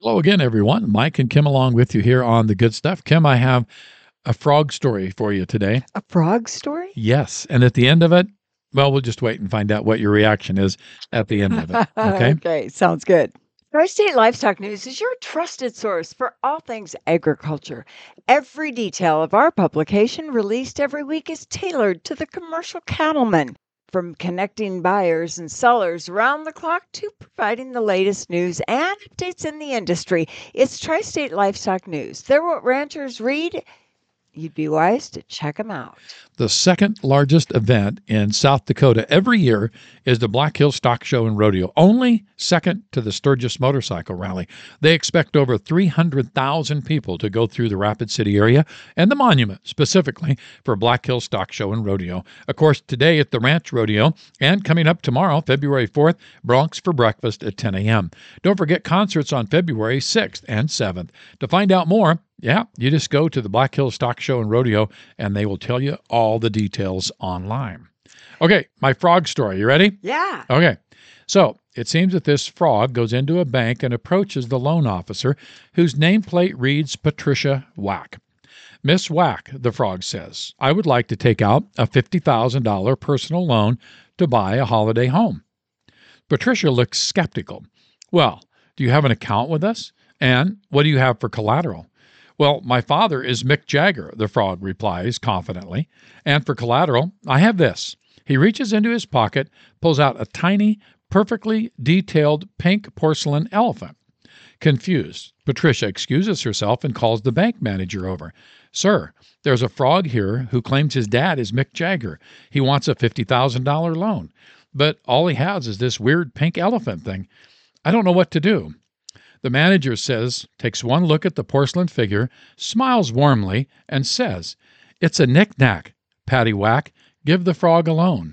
Hello again, everyone. Mike and Kim along with you here on The Good Stuff. Kim, I have a frog story for you today. A frog story? Yes. And at the end of it, well, we'll just wait and find out what your reaction is at the end of it. Okay. Okay, sounds good. Tri-State Livestock News is your trusted source for all things agriculture. Every detail of our publication released every week is tailored to the commercial cattleman, from connecting buyers and sellers around the clock to providing the latest news and updates in the industry. It's Tri-State Livestock News. They're what ranchers read. You'd be wise to check them out. The second largest event in South Dakota every year is the Black Hills Stock Show and Rodeo, only second to the Sturgis Motorcycle Rally. They expect over 300,000 people to go through the Rapid City area and the monument, specifically for Black Hills Stock Show and Rodeo. Of course, today at the Ranch Rodeo, and coming up tomorrow, February 4th, Bronx for breakfast at 10 a.m. Don't forget concerts on February 6th and 7th. To find out more, you just go to the Black Hills Stock Show and Rodeo, and they will tell you all the details online. Okay, my frog story. You ready? Yeah. Okay. So it seems that this frog goes into a bank and approaches the loan officer, whose nameplate reads Patricia Whack. Miss Whack, the frog says, I would like to take out a $50,000 personal loan to buy a holiday home. Patricia looks skeptical. Well, do you have an account with us? And what do you have for collateral? Well, my father is Mick Jagger, the frog replies confidently. And for collateral, I have this. He reaches into his pocket, pulls out a tiny, perfectly detailed pink porcelain elephant. Confused, Patricia excuses herself and calls the bank manager over. Sir, there's a frog here who claims his dad is Mick Jagger. He wants a $50,000 loan. But all he has is this weird pink elephant thing. I don't know what to do. The manager takes one look at the porcelain figure, smiles warmly, and says, It's a knick-knack, Patty Whack. Give the frog a loan.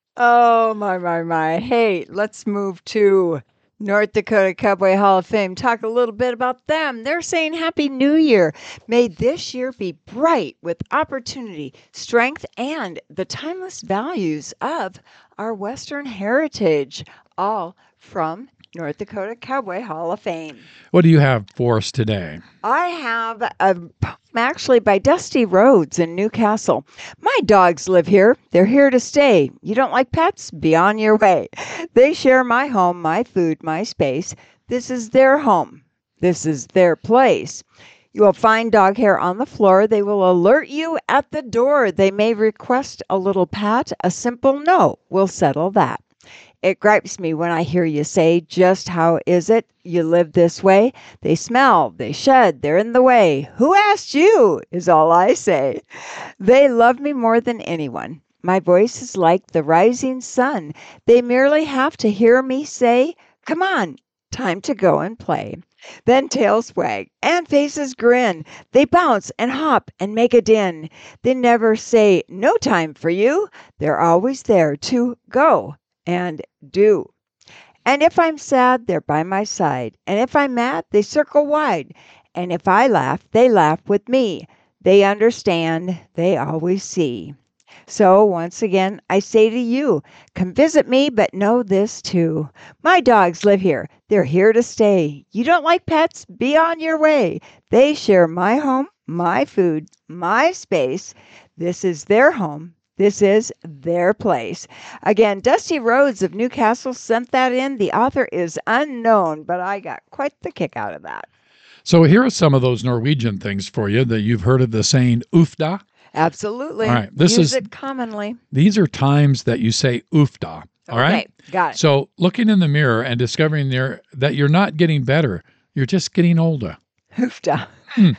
Oh, my. Hey, let's move to North Dakota Cowboy Hall of Fame. Talk a little bit about them. They're saying Happy New Year. May this year be bright with opportunity, strength, and the timeless values of our Western heritage, all from North Dakota Cowboy Hall of Fame. What do you have for us today? I have a poem actually by Dusty Rhodes in Newcastle. My dogs live here. They're here to stay. You don't like pets? Be on your way. They share my home, my food, my space. This is their home. This is their place. You will find dog hair on the floor. They will alert you at the door. They may request a little pat. A simple no will settle that. It gripes me when I hear you say, just how is it you live this way? They smell, they shed, they're in the way. Who asked you, is all I say. They love me more than anyone. My voice is like the rising sun. They merely have to hear me say, come on, time to go and play. Then tails wag and faces grin. They bounce and hop and make a din. They never say, no time for you. They're always there to go and do. And if I'm sad, they're by my side. And if I'm mad, they circle wide. And if I laugh, they laugh with me. They understand, they always see. So once again, I say to you, come visit me, but know this too. My dogs live here. They're here to stay. You don't like pets? Be on your way. They share my home, my food, my space. This is their home. This is their place. Again, Dusty Rhodes of Newcastle sent that in. The author is unknown, but I got quite the kick out of that. So here are some of those Norwegian things for you that you've heard of the saying "ufda." Absolutely. All right. Use it commonly. These are times that you say "ufda." All right. Okay, got it. So looking in the mirror and discovering that you're not getting better, you're just getting older. Hoofda.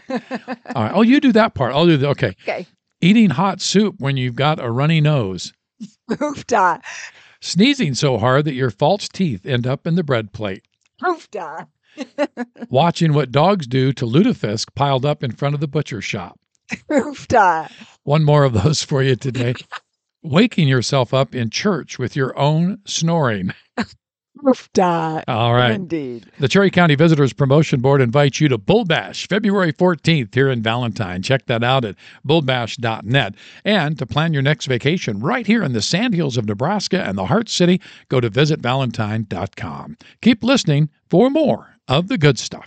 All right. Oh, you do that part. I'll do the okay. Okay. Eating hot soup when you've got a runny nose. Hoofda. Sneezing so hard that your false teeth end up in the bread plate. Hoofda. Watching what dogs do to lutefisk piled up in front of the butcher shop. Hoofda. One more of those for you today. Waking yourself up in church with your own snoring. Hoofda. All right. Indeed. The Cherry County Visitors Promotion Board invites you to Bull Bash February 14th here in Valentine. Check that out at bullbash.net. And to plan your next vacation right here in the Sandhills of Nebraska and the Heart City, go to visitvalentine.com. Keep listening for more of the good stuff.